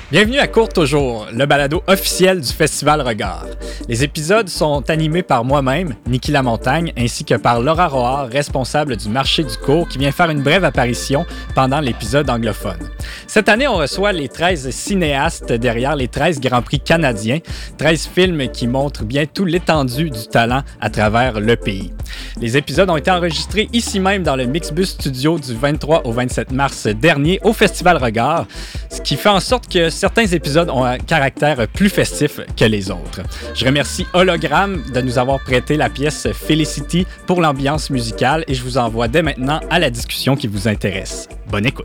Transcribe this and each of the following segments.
Bienvenue à Court Toujours, le balado officiel du Festival Regard. Les épisodes sont animés par moi-même, Niki Lamontagne, ainsi que par Laura Roard, responsable du marché du court, qui vient faire une brève apparition pendant l'épisode anglophone. Cette année, on reçoit les 13 cinéastes derrière les 13 Grands Prix canadiens, 13 films qui montrent bien tout l'étendue du talent à travers le pays. Les épisodes ont été enregistrés ici même dans le Mixbus Studio du 23 au 27 mars dernier au Festival Regard, ce qui fait en sorte que certains épisodes ont un caractère plus festif que les autres. Je remercie Hologramme de nous avoir prêté la pièce Felicity pour l'ambiance musicale et je vous envoie dès maintenant à la discussion qui vous intéresse. Bonne écoute!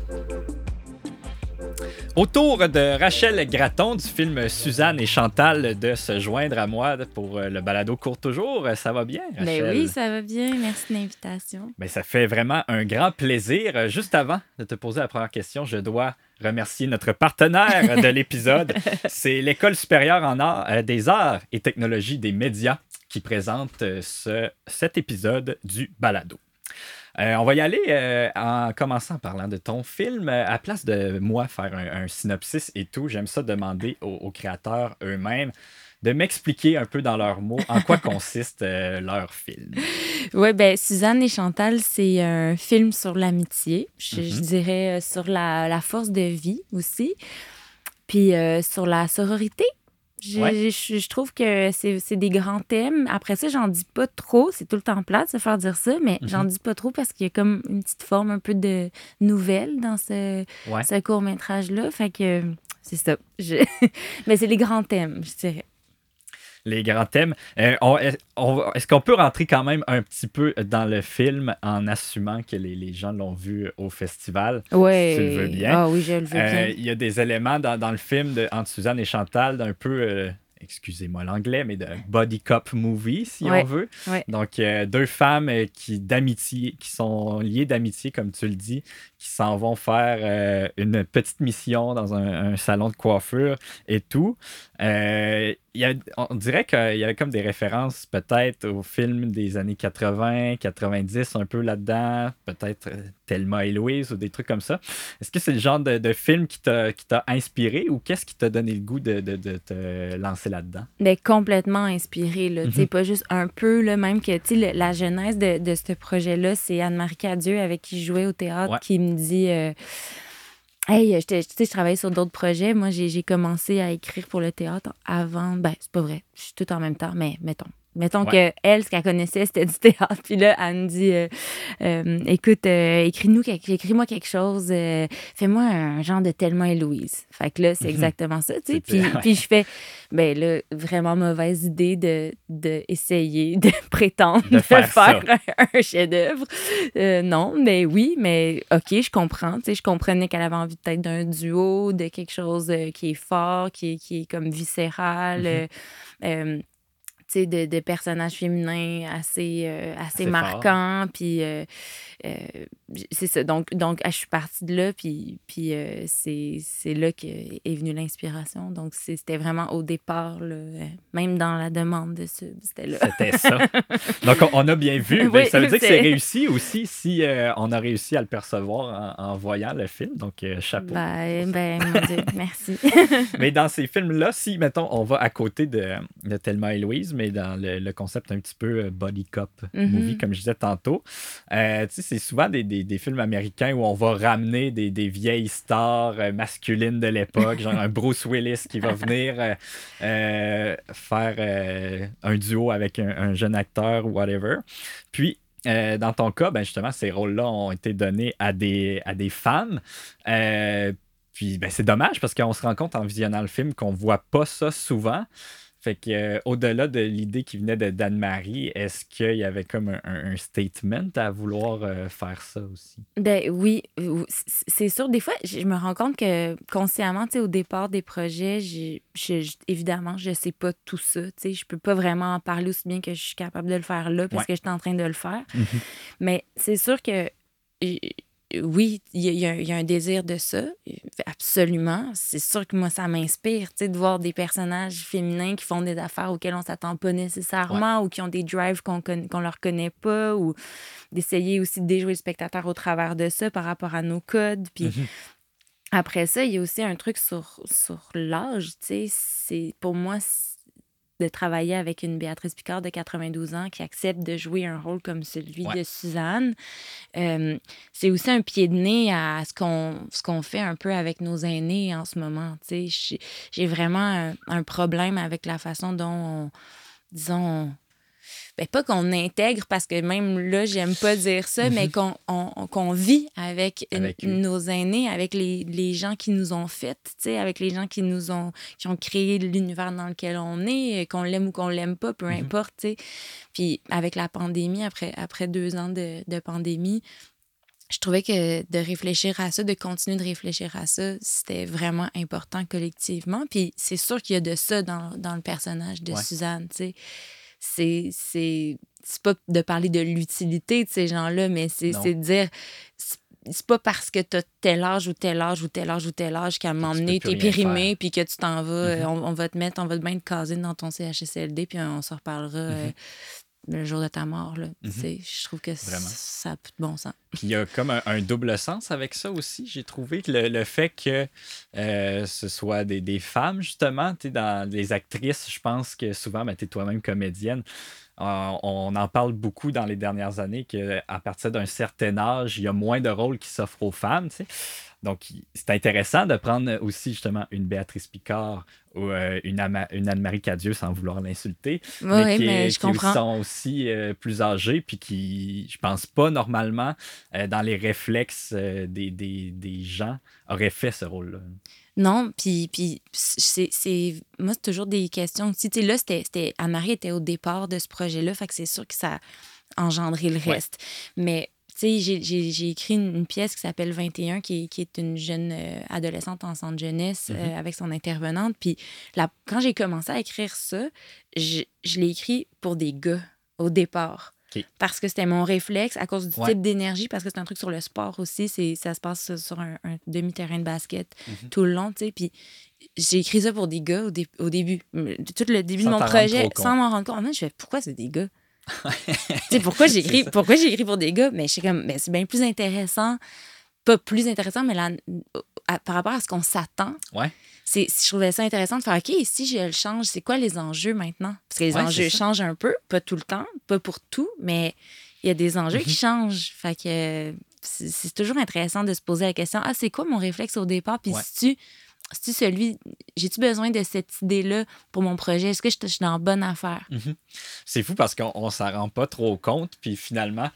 Autour de Rachel Gratton du film Suzanne et Chantal de se joindre à moi pour le balado Court Toujours. Ça va bien, Rachel? Ben oui, ça va bien. Merci de l'invitation. Ben, ça fait vraiment un grand plaisir. Juste avant de te poser la première question, je dois remercier notre partenaire de l'épisode. C'est l'École supérieure en art, des arts et technologies des médias qui présente cet épisode du balado. On va y aller en commençant en parlant de ton film. À place de moi faire un synopsis et tout, j'aime ça demander aux créateurs eux-mêmes de m'expliquer un peu dans leurs mots en quoi consiste leur film. Oui, ben Suzanne et Chantal, c'est un film sur l'amitié. Je dirais sur la force de vie aussi. Puis sur la sororité. Je trouve que c'est des grands thèmes. Après ça, j'en dis pas trop. C'est tout le temps plate de se faire dire ça, mais j'en dis pas trop parce qu'il y a comme une petite forme un peu de nouvelle dans ce court-métrage-là. Fait que c'est ça. Mais c'est les grands thèmes, je dirais. Les grands thèmes. Est-ce qu'on peut rentrer quand même un petit peu dans le film en assumant que les gens l'ont vu au festival? Ouais. Si tu le veux bien. Ah oui, je le veux bien. Il y a des éléments dans le film entre Suzanne et Chantal d'un peu... excusez-moi l'anglais, mais de body cop movie, si on veut. Ouais. Donc, deux femmes qui sont liées d'amitié, comme tu le dis, qui s'en vont faire une petite mission dans un salon de coiffure et tout. On dirait qu'il y avait comme des références peut-être aux films des années 80, 90, un peu là-dedans, peut-être Thelma et Louise ou des trucs comme ça. Est-ce que c'est le genre de film qui t'a inspiré ou qu'est-ce qui t'a donné le goût de te lancer là-dedans? Mais complètement inspiré, là. Tu sais, pas juste un peu, là, même que, tu sais, la genèse de ce projet-là, c'est Anne-Marie Cadieux avec qui je jouais au théâtre qui me dit... Hey, je travaillais sur d'autres projets. Moi, j'ai commencé à écrire pour le théâtre avant. Ben, c'est pas vrai. Je suis tout en même temps, mais mettons que elle, ce qu'elle connaissait, c'était du théâtre. Puis là, elle me dit écoute, écris-moi quelque chose. Fais-moi un genre de Thelma et Louise. Fait que là, c'est exactement ça, tu sais. Puis je fais ben là, vraiment mauvaise idée de essayer de prétendre de faire un chef-d'œuvre. Non, mais oui, mais OK, je comprends. Tu sais, je comprenais qu'elle avait envie peut-être d'un duo, de quelque chose qui est fort, qui est comme viscéral. Tu sais, de personnages féminins assez marquants. Puis c'est ça. Donc, je suis partie de là, puis c'est là qu'est venue l'inspiration. Donc, c'était vraiment au départ, là, même dans la demande de sub, c'était là. C'était ça. Donc, on a bien vu. Oui, ça veut dire que c'est réussi aussi si on a réussi à le percevoir en voyant le film. Donc, chapeau. Ben, mon Dieu, merci. Mais dans ces films-là, si, mettons, on va à côté de Thelma et Louise, mais dans le concept un petit peu body cop movie, comme je disais tantôt, tu sais, c'est souvent des films américains où on va ramener des vieilles stars masculines de l'époque, genre un Bruce Willis qui va venir faire un duo avec un jeune acteur ou whatever. Puis, dans ton cas, ben justement, ces rôles-là ont été donnés à des femmes. Puis, ben, c'est dommage parce qu'on se rend compte en visionnant le film qu'on voit pas ça souvent. Fait que au-delà de l'idée qui venait d'Anne-Marie, est-ce qu'il y avait comme un statement à vouloir faire ça aussi? Ben oui, c'est sûr. Des fois, je me rends compte que consciemment, tu sais, au départ des projets, évidemment, je sais pas tout ça. Tu sais, je peux pas vraiment en parler aussi bien que je suis capable de le faire là parce que je suis en train de le faire. Mais c'est sûr que oui, il y a un désir de ça, absolument. C'est sûr que moi, ça m'inspire, tu sais, de voir des personnages féminins qui font des affaires auxquelles on s'attend pas nécessairement ou qui ont des drives qu'on leur connaît pas, ou d'essayer aussi de déjouer le spectateur au travers de ça par rapport à nos codes. Puis Après ça, il y a aussi un truc sur l'âge, tu sais. C'est, pour moi, de travailler avec une Béatrice Picard de 92 ans qui accepte de jouer un rôle comme celui de Suzanne. C'est aussi un pied de nez à ce qu'on fait un peu avec nos aînés en ce moment. J'ai vraiment un problème avec la façon dont disons, pas qu'on intègre, parce que même là, j'aime pas dire ça, mais qu'on vit avec nos aînés, avec les gens qui nous ont fait, avec les gens qui ont créé l'univers dans lequel on est, qu'on l'aime ou qu'on l'aime pas, peu importe, tu sais. Puis avec la pandémie, après 2 ans de pandémie, je trouvais que de réfléchir à ça, de continuer de réfléchir à ça, c'était vraiment important collectivement. Puis c'est sûr qu'il y a de ça dans le personnage de Suzanne, tu sais. C'est pas de parler de l'utilité de ces gens-là, mais c'est de dire, c'est pas parce que t'as tel âge ou tel âge ou tel âge ou tel âge qu'à un moment donné, t'es périmé, puis que tu t'en vas, on va te bien te caser dans ton CHSLD, puis on s'en reparlera le jour de ta mort. Là. Je trouve que ça a plus de bon sens. Puis il y a comme un double sens avec ça aussi. J'ai trouvé que le fait que ce soit des femmes, justement, dans les actrices, je pense que souvent, tu es toi-même comédienne. On en parle beaucoup dans les dernières années qu'à partir d'un certain âge, il y a moins de rôles qui s'offrent aux femmes. T'sais. Donc, c'est intéressant de prendre aussi justement une Béatrice Picard ou une Anne-Marie Cadieux, sans vouloir l'insulter, mais qui sont aussi plus âgées, puis qui, je pense pas normalement, dans les réflexes des gens, auraient fait ce rôle-là. Non, puis moi, c'est toujours des questions aussi. Tu sais, là, c'était Anne-Marie était au départ de ce projet-là, fait que c'est sûr que ça a engendré le reste. Mais tu sais, j'ai écrit une pièce qui s'appelle 21, qui est une jeune adolescente en centre jeunesse avec son intervenante. Puis quand j'ai commencé à écrire ça, je l'ai écrit pour des gars au départ. Okay. Parce que c'était mon réflexe, à cause du type d'énergie, parce que c'est un truc sur le sport aussi. Ça se passe sur un demi-terrain de basket tout le long, tu sais. Puis j'ai écrit ça pour des gars au début. Tout le début de mon projet, sans m'en rendre compte. Je fais, pourquoi c'est des gars? Pourquoi j'ai écrit pour des gars? Mais je suis comme, c'est bien plus intéressant. Pas plus intéressant, mais par rapport à ce qu'on s'attend. Je trouvais ça intéressant de faire, OK, si je le change, c'est quoi les enjeux maintenant? Parce que les enjeux changent un peu, pas tout le temps, pas pour tout, mais il y a des enjeux qui changent. Fait que c'est toujours intéressant de se poser la question, c'est quoi mon réflexe au départ? Puis si celui, j'ai-tu besoin de cette idée-là pour mon projet? Est-ce que je suis dans la bonne affaire? C'est fou parce qu'on s'en rend pas trop compte, puis finalement,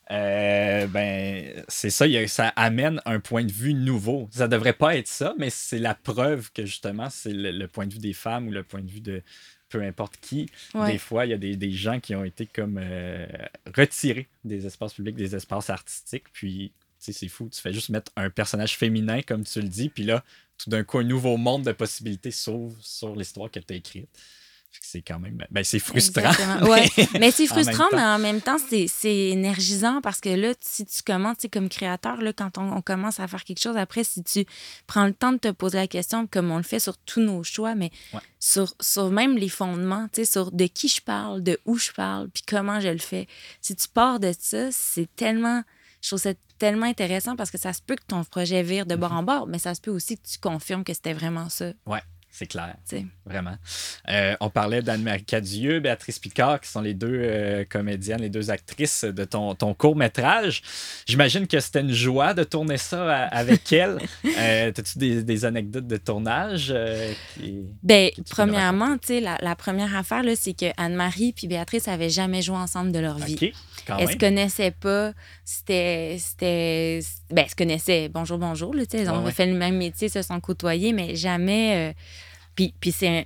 c'est ça, ça amène un point de vue nouveau. Ça devrait pas être ça, mais c'est la preuve que justement, c'est le point de vue des femmes ou le point de vue de peu importe qui. Des fois, il y a des gens qui ont été comme retirés des espaces publics, des espaces artistiques, puis c'est fou, tu fais juste mettre un personnage féminin, comme tu le dis, puis là, tout d'un coup, un nouveau monde de possibilités s'ouvre sur l'histoire que tu as écrite. C'est quand même... c'est frustrant. Mais c'est frustrant, mais en même temps, c'est énergisant parce que là, si tu commences, comme créateur, là, quand on commence à faire quelque chose, après, si tu prends le temps de te poser la question, comme on le fait sur tous nos choix, mais sur même les fondements, sur de qui je parle, de où je parle, puis comment je le fais. Si tu pars de ça, c'est tellement... Je trouve ça tellement intéressant parce que ça se peut que ton projet vire de bord en bord, mais ça se peut aussi que tu confirmes que c'était vraiment ça. Ouais. C'est clair, vraiment. On parlait d'Anne-Marie Cadieux, Béatrice Picard, qui sont les deux comédiennes, les deux actrices de ton court-métrage. J'imagine que c'était une joie de tourner ça avec elles. As-tu des anecdotes de tournage? Premièrement, la première affaire, là, c'est que Anne-Marie et Béatrice n'avaient jamais joué ensemble de leur vie. Okay. Elles se connaissaient pas. Elles se connaissaient. Bonjour. Là, elles ont fait le même métier, se sont côtoyées, mais jamais... Puis c'est...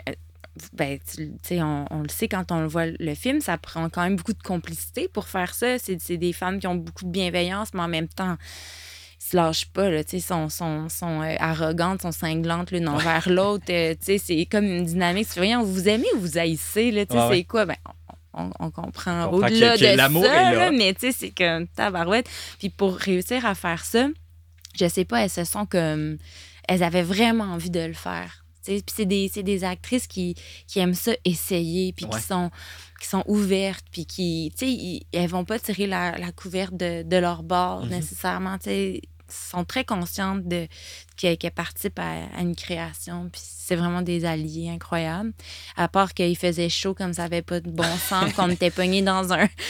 on le sait quand on voit le film, ça prend quand même beaucoup de complicité pour faire ça. C'est des femmes qui ont beaucoup de bienveillance, mais en même temps, ils se lâchent pas, là, sont arrogantes, sont cinglantes l'une envers l'autre. C'est comme une dynamique. Voyons, vous aimez ou vous haïssez, là, c'est quoi? On comprend au-delà de l'amour ça, là, mais c'est comme tabarouette. Puis pour réussir à faire ça, je sais pas, elles se sont comme... Elles avaient vraiment envie de le faire. Puis c'est des actrices qui aiment ça essayer, puis qui sont ouvertes, puis elles vont pas tirer la couverte de leur bord nécessairement. sont très conscientes qu'elles participent à une création. Puis c'est vraiment des alliés incroyables. À part qu'il faisait chaud comme ça n'avait pas de bon sens, qu'on était pognés dans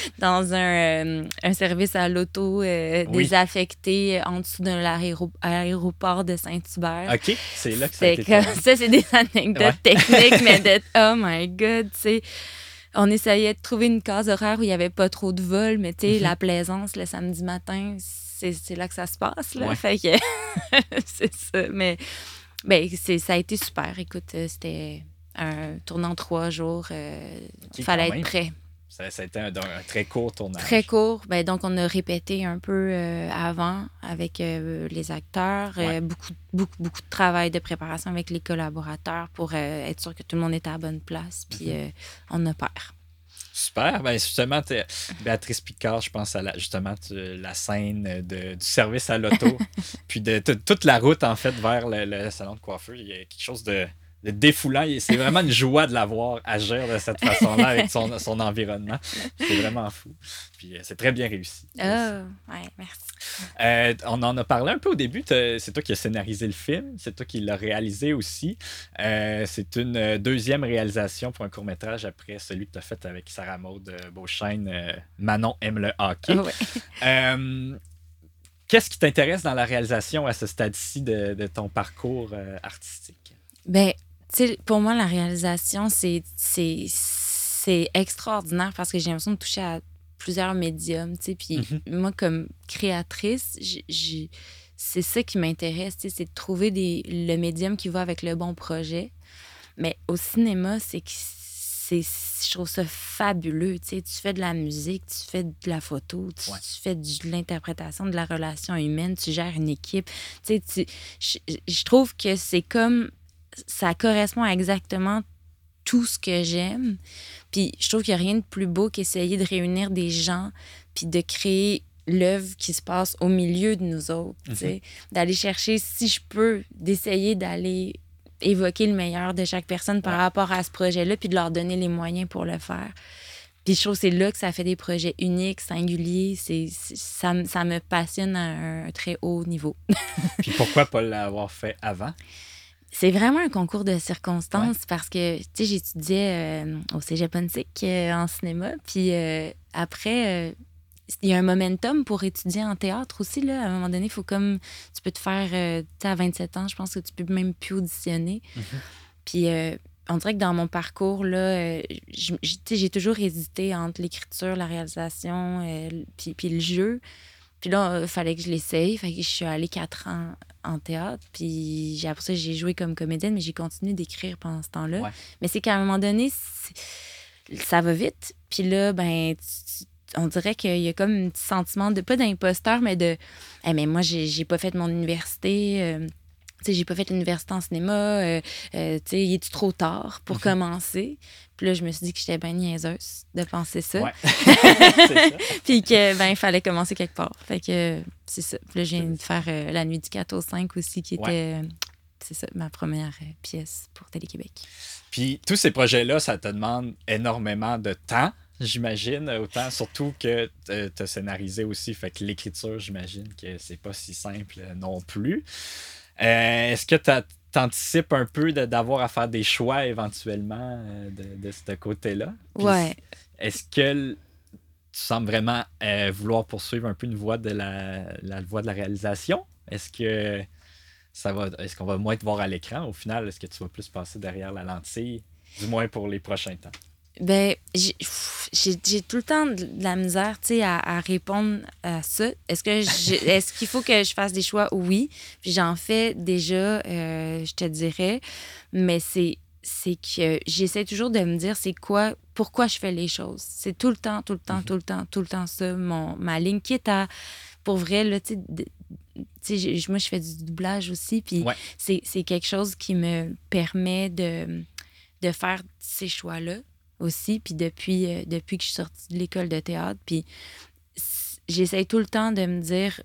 un service à l'auto désaffecté en dessous de l'aéroport de Saint-Hubert. OK, c'est là que ça a été ça, c'est des anecdotes techniques, mais de « Oh my God », tu sais. On essayait de trouver une case horaire où il n'y avait pas trop de vols, mais tu sais, la Plaisance, le samedi matin, c'est là que ça se passe, là. Ouais. Fait que c'est ça. Mais ça a été super. Écoute, c'était un tournant 3 jours. Il fallait être prêt. Ça a été un très court tournage. Très court. Donc, on a répété un peu avant avec les acteurs. Beaucoup de travail de préparation avec les collaborateurs pour être sûr que tout le monde était à la bonne place. Puis, on a peur. Super. Ben justement, Béatrice Picard, je pense à la scène du service à l'auto, puis de toute la route, en fait, vers le salon de coiffeur. Il y a quelque chose de défoulant. C'est vraiment une joie de la voir agir de cette façon-là avec son environnement. C'est vraiment fou. Puis c'est très bien réussi. Ouais, merci. On en a parlé un peu au début. C'est toi qui as scénarisé le film. C'est toi qui l'as réalisé aussi. C'est une deuxième réalisation pour un court-métrage après celui que tu as fait avec Sarah Maud Beauchesne, Manon aime le hockey. Ouais. Qu'est-ce qui t'intéresse dans la réalisation à ce stade-ci de ton parcours artistique? Ben, tu sais, pour moi, la réalisation, c'est extraordinaire parce que j'ai l'impression de toucher à plusieurs médiums, tu sais. Puis moi, comme créatrice, c'est ça qui m'intéresse, tu sais, c'est de trouver le médium qui va avec le bon projet. Mais au cinéma, je trouve ça fabuleux, tu sais. Tu fais de la musique, tu fais de la photo, tu fais de l'interprétation, de la relation humaine, tu gères une équipe. Tu sais, je trouve que c'est comme... Ça correspond à exactement tout ce que j'aime. Puis je trouve qu'il n'y a rien de plus beau qu'essayer de réunir des gens puis de créer l'œuvre qui se passe au milieu de nous autres. Tu sais. D'aller chercher, si je peux, d'essayer d'aller évoquer le meilleur de chaque personne par rapport à ce projet-là puis de leur donner les moyens pour le faire. Puis je trouve que c'est là que ça fait des projets uniques, singuliers. Ça me passionne à un très haut niveau. Puis pourquoi pas l'avoir fait avant? C'est vraiment un concours de circonstances parce que, tu sais, j'étudiais au Cégep Pontic en cinéma. Puis après, il y a un momentum pour étudier en théâtre aussi, là. À un moment donné, il faut comme... Tu peux te faire... tu sais, à 27 ans, je pense que tu peux même plus auditionner. Puis on dirait que dans mon parcours, là, j'ai toujours hésité entre l'écriture, la réalisation, puis le jeu. Puis là, il fallait que je l'essaye. Fait que je suis allée 4 ans en théâtre. Puis après ça, j'ai joué comme comédienne, mais j'ai continué d'écrire pendant ce temps-là. Ouais. Mais c'est qu'à un moment donné, ça va vite. Puis là, ben, on dirait qu'il y a comme un petit sentiment de, pas d'imposteur, mais de hey, mais moi, j'ai pas fait mon université. Tu sais, j'ai pas fait l'université en cinéma. Tu sais, il est trop tard pour commencer? Puis là, je me suis dit que j'étais bien niaiseuse de penser ça. Ouais. C'est ça. Puis que, ben, il fallait commencer quelque part. Fait que c'est ça. Puis là, je viens de faire La Nuit du 4 au 5 aussi, qui était, c'est ça, ma première pièce pour Télé-Québec. Puis tous ces projets-là, ça te demande énormément de temps, j'imagine. Autant, surtout que tu as scénarisé aussi. Fait que l'écriture, j'imagine que c'est pas si simple non plus. Est-ce que t'anticipes un peu d'avoir à faire des choix éventuellement de ce côté-là? Puis, est-ce que tu sembles vraiment vouloir poursuivre un peu une voie de la voie de la réalisation? Est-ce qu'on va moins te voir à l'écran au final? Est-ce que tu vas plus passer derrière la lentille, du moins pour les prochains temps? Ben, j'ai tout le temps de la misère, tu sais, à répondre à ça. Est-ce qu'il faut que je fasse des choix? Oui. Puis j'en fais déjà, je te dirais. Mais c'est que j'essaie toujours de me dire pourquoi je fais les choses. C'est tout le temps ça, ma ligne. Quitte à, pour vrai, là, tu sais, moi, je fais du doublage aussi. Puis c'est quelque chose qui me permet de faire ces choix-là aussi, puis depuis que je suis sortie de l'école de théâtre, puis j'essaie tout le temps de me dire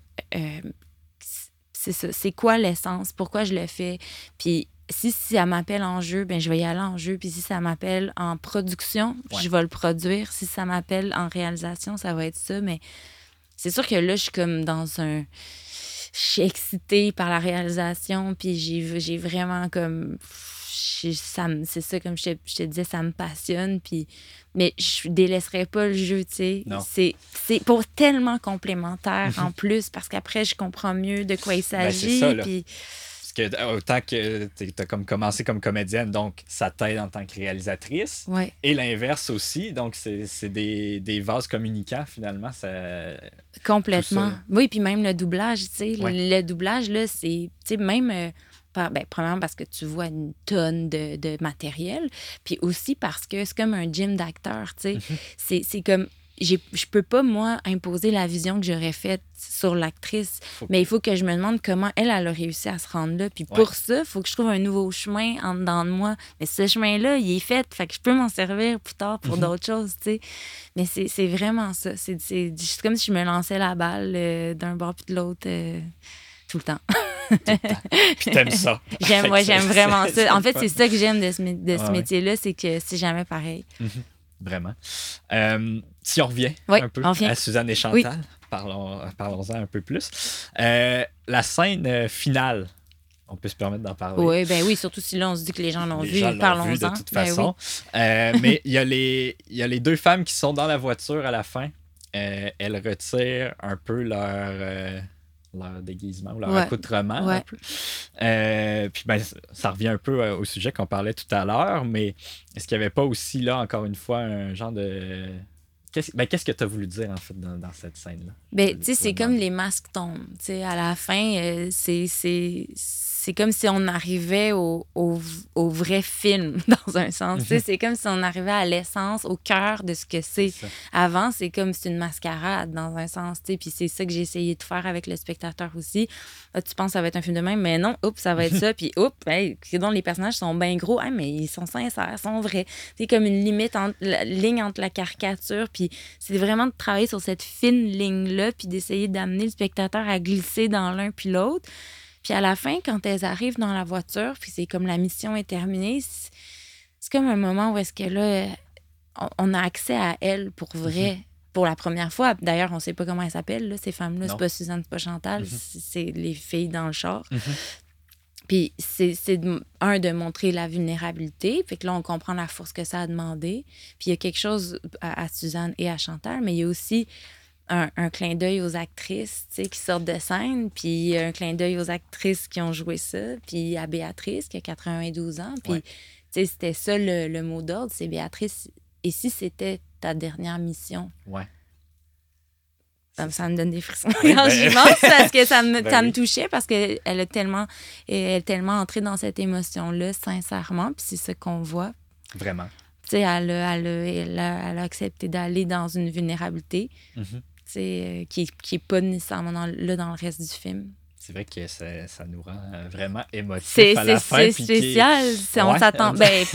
c'est ça, c'est quoi l'essence, pourquoi je le fais, puis si ça m'appelle en jeu, ben je vais y aller en jeu, puis si ça m'appelle en production, je vais le produire, si ça m'appelle en réalisation, ça va être ça, mais c'est sûr que là, je suis comme dans suis excitée par la réalisation, puis j'ai vraiment comme... c'est ça, comme je te disais, ça me passionne, puis... Mais je délaisserais pas le jeu, tu sais. C'est pour tellement complémentaire, en plus, parce qu'après, je comprends mieux de quoi il s'agit, c'est ça, puis... Parce que autant que tu as comme commencé comme comédienne, donc ça t'aide en tant que réalisatrice. Ouais. Et l'inverse aussi. Donc, c'est des vases communicants, finalement. Ça, complètement. Oui, puis même le doublage, tu sais. Le doublage, là, c'est... Tu sais, même... premièrement, parce que tu vois une tonne de matériel. Puis aussi parce que c'est comme un gym d'acteurs, tu sais. C'est comme... Je peux pas, moi, imposer la vision que j'aurais faite sur l'actrice, mais il faut que je me demande comment elle a réussi à se rendre là. Puis pour ça, il faut que je trouve un nouveau chemin en dedans de moi. Mais ce chemin-là, il est fait que je peux m'en servir plus tard pour d'autres choses, tu sais. Mais c'est vraiment ça. C'est comme si je me lançais la balle d'un bord puis de l'autre tout le temps. Tout le temps. Puis t'aimes ça. J'aime vraiment ça. En fait, c'est ça que j'aime de ce métier-là, c'est que c'est jamais pareil. Vraiment. Si on revient un peu à Suzanne et Chantal, parlons-en un peu plus. La scène finale, on peut se permettre d'en parler. Oui, surtout si là, on se dit que les gens l'ont vu, parlons-en. De toute façon. Mais il y a les deux femmes qui sont dans la voiture à la fin. Elles retirent un peu leur déguisement ou leur accoutrement. Un peu. Puis ça revient un peu au sujet qu'on parlait tout à l'heure, mais est-ce qu'il n'y avait pas aussi là, encore une fois, un genre de... Qu'est-ce que tu as voulu dire, en fait, dans cette scène-là? Tu sais, c'est comme les masques tombent. Tu sais, à la fin, c'est comme si on arrivait au vrai film, dans un sens. Tu sais, c'est comme si on arrivait à l'essence, au cœur de ce que c'est. Avant, c'est comme si c'est une mascarade, dans un sens. Tu sais, puis c'est ça que j'ai essayé de faire avec le spectateur aussi. Là, tu penses que ça va être un film de même, mais non, ça va être ça. Puis, donc les personnages sont bien gros, mais ils sont sincères, sont vrais. C'est comme une ligne entre la caricature, puis c'est vraiment de travailler sur cette fine ligne-là, puis d'essayer d'amener le spectateur à glisser dans l'un puis l'autre. Puis à la fin, quand elles arrivent dans la voiture, puis c'est comme la mission est terminée, c'est comme un moment où est-ce que là, on a accès à elles pour vrai, pour la première fois. D'ailleurs, on sait pas comment elles s'appellent, là, ces femmes-là. C'est pas Suzanne, c'est pas Chantal, c'est les filles dans le char. Puis c'est de montrer la vulnérabilité. Fait que là, on comprend la force que ça a demandé. Puis il y a quelque chose à Suzanne et à Chantal, mais il y a aussi un clin d'œil aux actrices, tu sais, qui sortent de scène, puis un clin d'œil aux actrices qui ont joué ça, puis à Béatrice, qui a 92 ans. Puis, tu sais, c'était ça le mot d'ordre, c'est Béatrice. Et si c'était ta dernière mission? Ouais. Ça me donne des frissons quand j'y pense, parce que ça me touchait, parce qu'elle est tellement entrée dans cette émotion-là, sincèrement, puis c'est ça qu'on voit. Vraiment. Tu sais, elle a accepté d'aller dans une vulnérabilité, qui est pas nécessairement là dans le reste du film. C'est vrai que ça nous rend vraiment émotifs à la fin. C'est spécial. On s'attend...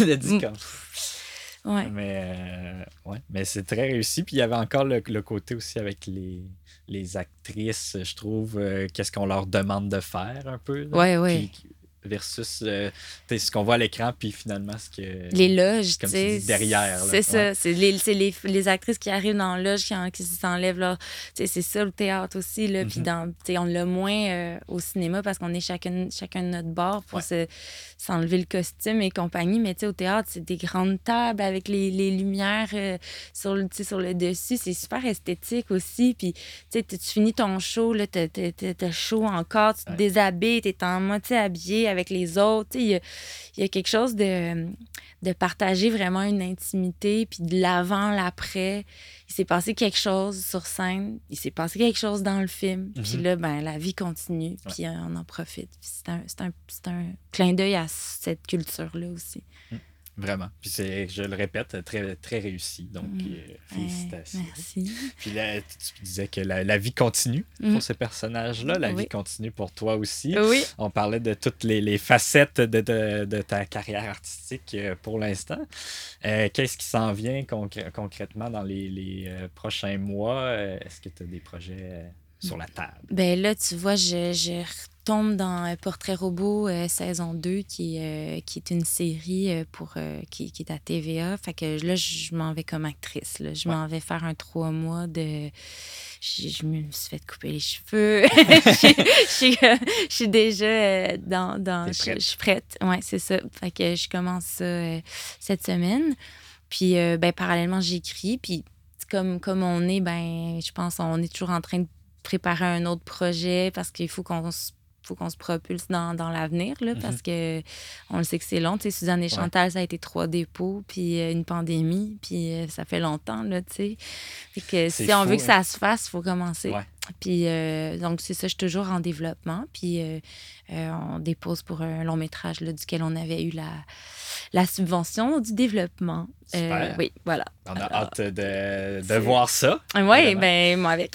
Mais c'est très réussi. Puis il y avait encore le côté aussi avec les actrices, je trouve, qu'est-ce qu'on leur demande de faire un peu. Oui. Versus ce qu'on voit à l'écran, puis finalement ce que... Les loges, tu sais. Derrière. C'est ça. C'est les actrices qui arrivent dans la loge, qui s'enlèvent là. C'est ça le théâtre aussi. Là. Puis on l'a moins au cinéma parce qu'on est chacun de notre bord pour s'enlever le costume et compagnie. Mais au théâtre, c'est des grandes tables avec les lumières sur le dessus. C'est super esthétique aussi. Puis tu finis ton show, là, t'as chaud encore, tu te déshabilles, t'es en moitié habillé avec les autres. Il y a quelque chose de partager vraiment une intimité, puis de l'avant, l'après. Il s'est passé quelque chose sur scène, il s'est passé quelque chose dans le film, puis là, la vie continue, puis on en profite. C'est un clin d'œil à cette culture-là aussi. Vraiment. Puis je le répète, très, très réussi. Donc, félicitations. Merci. Puis là, tu disais que la vie continue pour ces personnages-là. La vie continue pour toi aussi. Oui. On parlait de toutes les facettes de ta carrière artistique pour l'instant. Qu'est-ce qui s'en vient concrètement dans les prochains mois? Est-ce que tu as des projets sur la table? Ben là, tu vois, je tombe dans Portrait Robot saison 2, qui est une série qui est à TVA. Fait que là, je m'en vais comme actrice. Là. Je m'en vais faire un 3 mois de... Je me suis fait couper les cheveux. Je suis déjà dans je suis prête. Oui, c'est ça. Fait que je commence ça cette semaine. Puis, parallèlement, j'écris. Puis, comme on est, je pense on est toujours en train de préparer un autre projet parce qu'il faut qu'on se propulse dans l'avenir, là, parce que on le sait que c'est long. Tu sais, Suzanne et Chantal, ça a été 3 dépôts, puis une pandémie, puis ça fait longtemps, là, tu sais. Fait que si on veut que ça se fasse, il faut commencer. Ouais. Puis, donc, c'est ça, je suis toujours en développement. Puis, on dépose pour un long métrage là, duquel on avait eu la subvention du développement. Oui, voilà. On a hâte de voir ça. Oui, moi avec.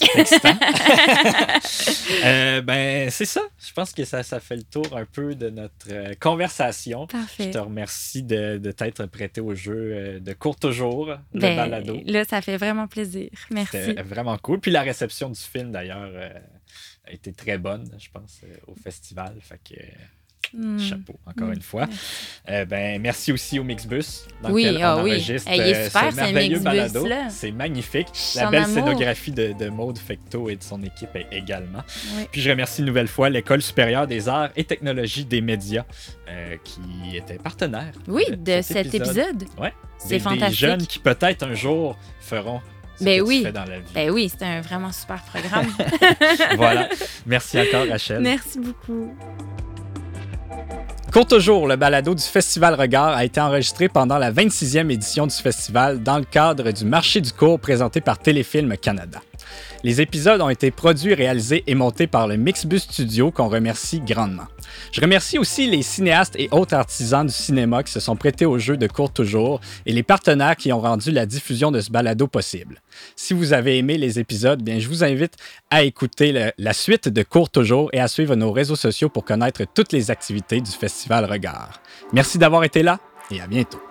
C'est ça. Je pense que ça fait le tour un peu de notre conversation. Parfait. Je te remercie de t'être prêté au jeu de Cours Toujours, le balado. Là, ça fait vraiment plaisir. Merci. C'était vraiment cool. Puis la réception du film, d'ailleurs, a été très bonne, je pense, au festival. Fait que... chapeau, encore une fois. Merci aussi au Mixbus dans lequel on enregistre ce merveilleux balado. C'est magnifique. La belle scénographie de Maude Fecteau et de son équipe également. Oui. Puis je remercie une nouvelle fois l'École supérieure des arts et technologies des médias qui était partenaire de cet épisode. Ouais. C'est fantastique. Des jeunes qui peut-être un jour feront tu fais dans la vie. Oui, c'était un vraiment super programme. Voilà. Merci encore, Rachel. Merci beaucoup. Cours Toujours, le balado du Festival Regard a été enregistré pendant la 26e édition du festival dans le cadre du marché du cours présenté par Téléfilm Canada. Les épisodes ont été produits, réalisés et montés par le Mixbus Studio qu'on remercie grandement. Je remercie aussi les cinéastes et autres artisans du cinéma qui se sont prêtés au jeu de Cours Toujours et les partenaires qui ont rendu la diffusion de ce balado possible. Si vous avez aimé les épisodes, je vous invite à écouter la suite de Cours Toujours et à suivre nos réseaux sociaux pour connaître toutes les activités du Festival Regard. Merci d'avoir été là et à bientôt.